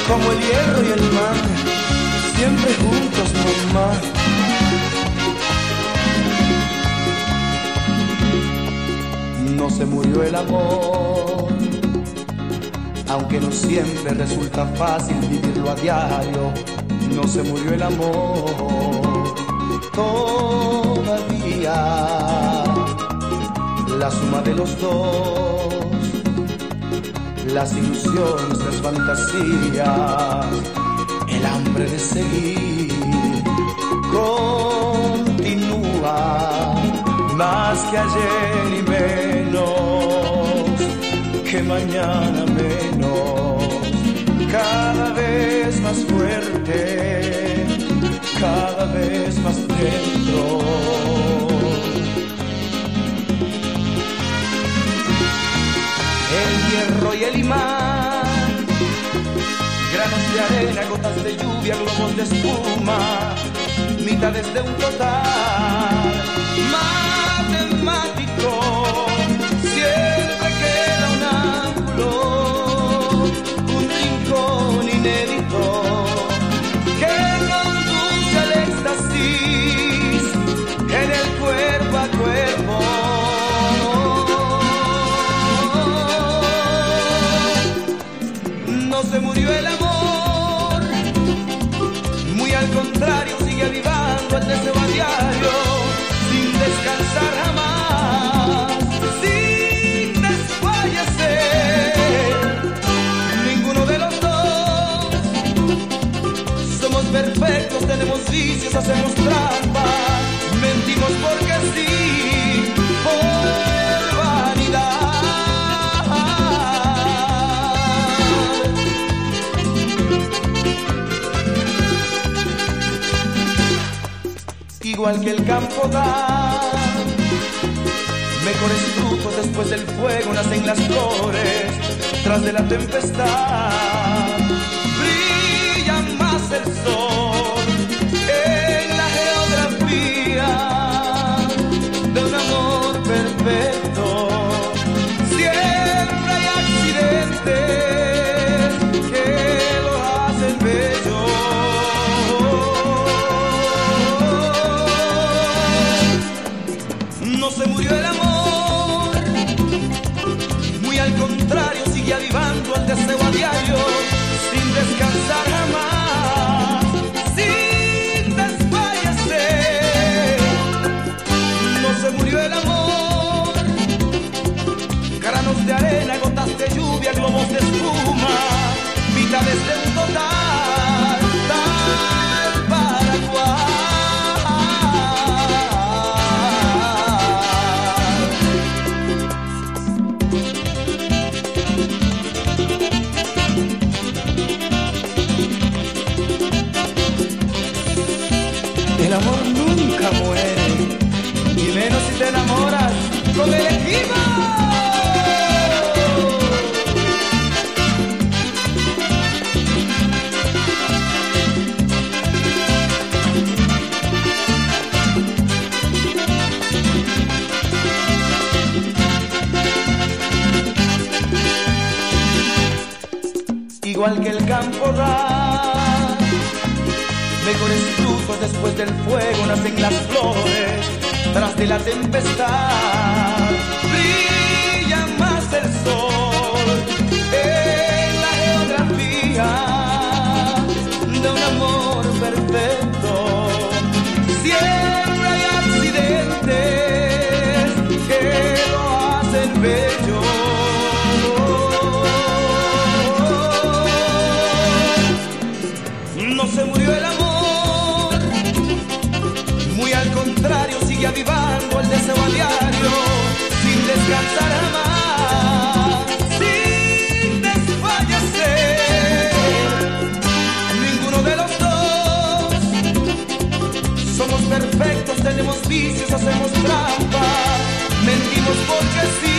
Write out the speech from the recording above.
como el hierro y el mar, siempre juntos, mamá. No se murió el amor, aunque no siempre resulta fácil vivirlo a diario. No se murió el amor, todavía la suma de los dos, las ilusiones, las fantasías, el hambre de seguir, continúa más que ayer y menos que mañana menos, cada vez más fuerte, cada vez más dentro. El hierro y el imán, granos de arena, gotas de lluvia, globos de espuma, mitades de un total matemático. Siempre queda un ángulo, un rincón inédito que conduce al éxtasis en el cuerpo a cuerpo. No se murió el amor, muy al contrario, sigue avivando el deseo a diario, sin descansar jamás, sin desfallecer. Ninguno de los dos somos perfectos, tenemos vicios, hacemos trampa, mentimos porque sí, por vanidad. Igual que el campo da mejores frutos, después del fuego nacen las flores, tras de la tempestad brilla más el sol. En la geografía de un amor perfecto siempre hay accidentes que lo hacen bello. No se murió el amor, muy al contrario, sigue avivando el deseo a diario, sin descansar jamás, sin desfallecer. No se murió el amor, granos de arena, gotas de lluvia, globos de espuma, mitades de un total, tal para cual. El amor nunca muere, y menos si te enamoras con el equipo. Igual que el campo da mejores frutos, después del fuego nacen las flores, tras de la tempestad brilla más el sol. En la geografía de un amor perfecto siempre hay accidentes que lo hacen bello. No se murió el amor, muy al contrario, sigue avivando el deseo a diario, sin descansar jamás, sin desfallecer. Ninguno de los dos somos perfectos, tenemos vicios, hacemos trampa, mentimos porque sí.